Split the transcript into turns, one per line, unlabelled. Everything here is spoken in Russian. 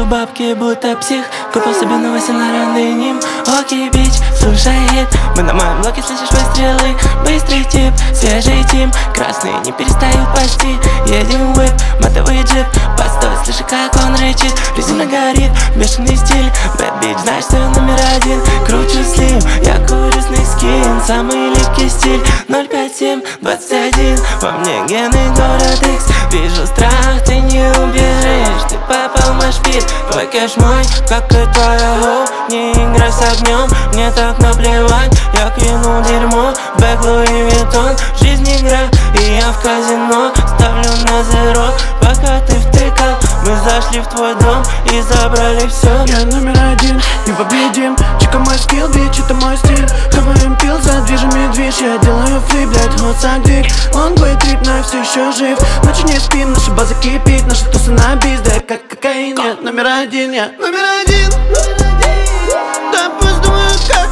бабки, будто псих. Купил себе новый Сен-Лоран деним. Окей, бич, слушай хит. Мы на моем блоке, слышишь выстрелы. Быстрый тип, свежий тим. Красные не перестают почти. Едем в whip, матовый джип. Постой, слышишь, как он рычит. Резина горит, бешеный стиль. Bad bitch, знаешь, что я номер один. Кручу слим, я курюсный скин. Самый липкий стиль 05721. Во мне гены город X. Вижу страх, ты не убежишь. Ты попал в мой шпиль. Твой кэш мой, как и твоя хоу. Не играй с огнем, мне так наплевать. Я кинул дерьмо, бэк Луи Виттон. Жизнь игра, и я в казино. Ставлю на зеро, пока ты втыкал. Мы зашли в твой дом и забрали все.
Я номер один, непобедим. Чика мой скилл, бич, это мой стиль. Хаваем пил, за движами движ. Я делаю флип, блядь, вот сагдик. Лонгвей трип, но я все еще жив. Ночью не спим, наша база кипит. Наша туса на биз, да как кокаин. Я номер один, я номер один. Да пусть думают, как